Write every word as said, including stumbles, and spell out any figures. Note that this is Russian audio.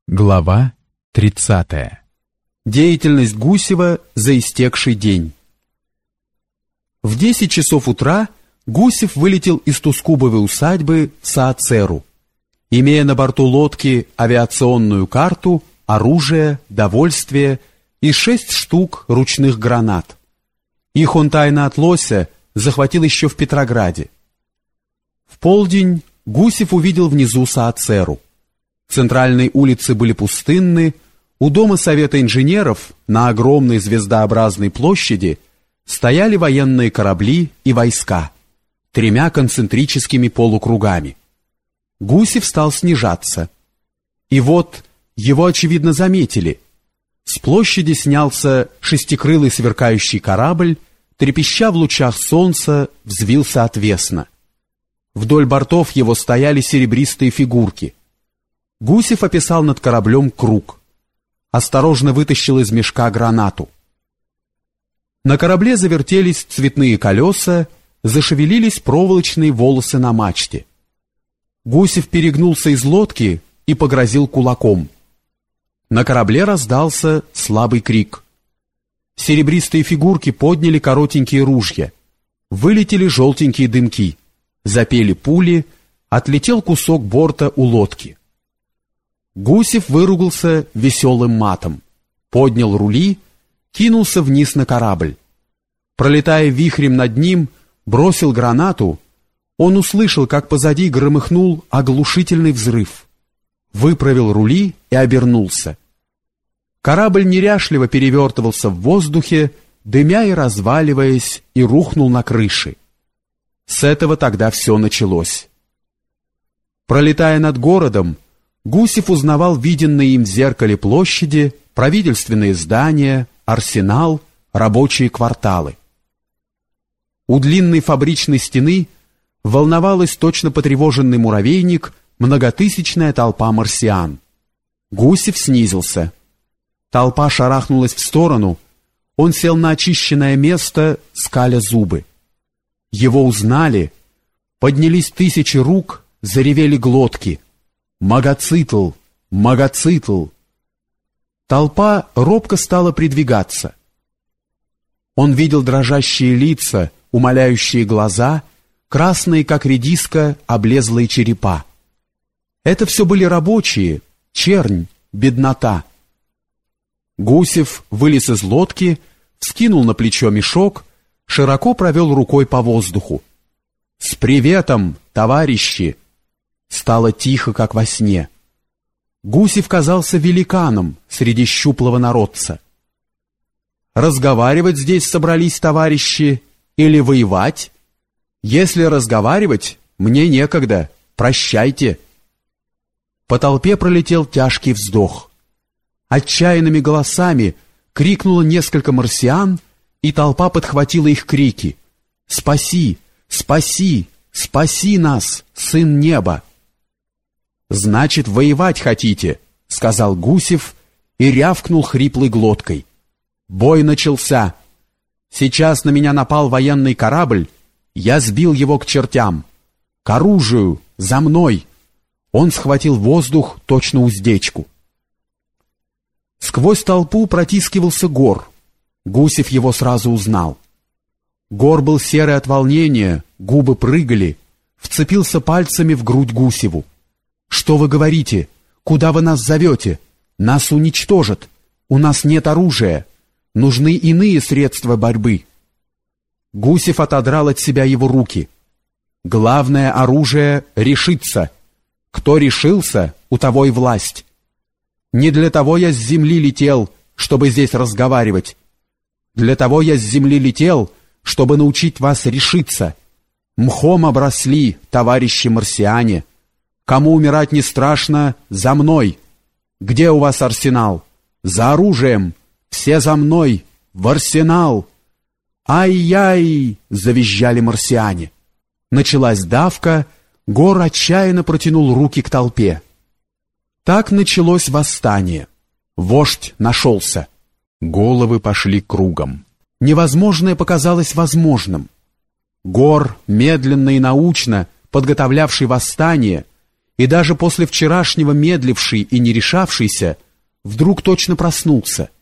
Глава тридцатая. Деятельность Гусева за истекший день. В десять часов утра Гусев вылетел из Тускубовой усадьбы в Саацеру, имея на борту лодки авиационную карту, оружие, довольствие и шесть штук ручных гранат. Их он тайно от Лося захватил еще в Петрограде. В полдень Гусев увидел внизу Саацеру. Центральные улицы были пустынны, у дома Совета инженеров на огромной звездообразной площади стояли военные корабли и войска, тремя концентрическими полукругами. Гусев стал снижаться. И вот его, очевидно, заметили. С площади снялся шестикрылый сверкающий корабль, трепеща в лучах солнца, взвился отвесно. Вдоль бортов его стояли серебристые фигурки. Гусев описал над кораблем круг. Осторожно вытащил из мешка гранату. На корабле завертелись цветные колеса, зашевелились проволочные волосы на мачте. Гусев перегнулся из лодки и погрозил кулаком. На корабле раздался слабый крик. Серебристые фигурки подняли коротенькие ружья. Вылетели желтенькие дымки. Запели пули, отлетел кусок борта у лодки. Гусев выругался веселым матом, поднял рули, кинулся вниз на корабль. Пролетая вихрем над ним, бросил гранату. Он услышал, как позади громыхнул оглушительный взрыв. Выправил рули и обернулся. Корабль неряшливо перевертывался в воздухе, дымя и разваливаясь, и рухнул на крыши. С этого тогда все началось. Пролетая над городом, Гусев узнавал виденные им в зеркале площади, правительственные здания, арсенал, рабочие кварталы. У длинной фабричной стены волновалась точно потревоженный муравейник многотысячная толпа марсиан. Гусев снизился. Толпа шарахнулась в сторону, он сел на очищенное место, скаля зубы. Его узнали, поднялись тысячи рук, заревели глотки. «Магоцитл! Магоцитл!» Толпа робко стала придвигаться. Он видел дрожащие лица, умоляющие глаза, красные, как редиска, облезлые черепа. Это все были рабочие, чернь, беднота. Гусев вылез из лодки, вскинул на плечо мешок, широко провел рукой по воздуху. «С приветом, товарищи!» Стало тихо, как во сне. Гусев казался великаном среди щуплого народца. Разговаривать здесь собрались товарищи или воевать? Если разговаривать, мне некогда, прощайте. По толпе пролетел тяжкий вздох. Отчаянными голосами крикнуло несколько марсиан, и толпа подхватила их крики. «Спаси! Спаси! Спаси нас, сын неба!» «Значит, воевать хотите», — сказал Гусев и рявкнул хриплой глоткой. «Бой начался. Сейчас на меня напал военный корабль, я сбил его к чертям. К оружию, за мной!» Он схватил воздух, точно уздечку. Сквозь толпу протискивался Гор. Гусев его сразу узнал. Гор был серый от волнения, губы прыгали, вцепился пальцами в грудь Гусеву. «Что вы говорите? Куда вы нас зовете? Нас уничтожат. У нас нет оружия. Нужны иные средства борьбы». Гусев отодрал от себя его руки. «Главное оружие — решиться. Кто решился, у того и власть. Не для того я с земли летел, чтобы здесь разговаривать. Для того я с земли летел, чтобы научить вас решиться. Мхом обросли, товарищи марсиане. Кому умирать не страшно, за мной. Где у вас арсенал? За оружием. Все за мной. В арсенал. Ай-яй! Завизжали марсиане. Началась давка. Гор отчаянно протянул руки к толпе. Так началось восстание. Вождь нашелся. Головы пошли кругом. Невозможное показалось возможным. Гор, медленно и научно подготовлявший восстание, и даже после вчерашнего медливший и не решавшийся, вдруг точно проснулся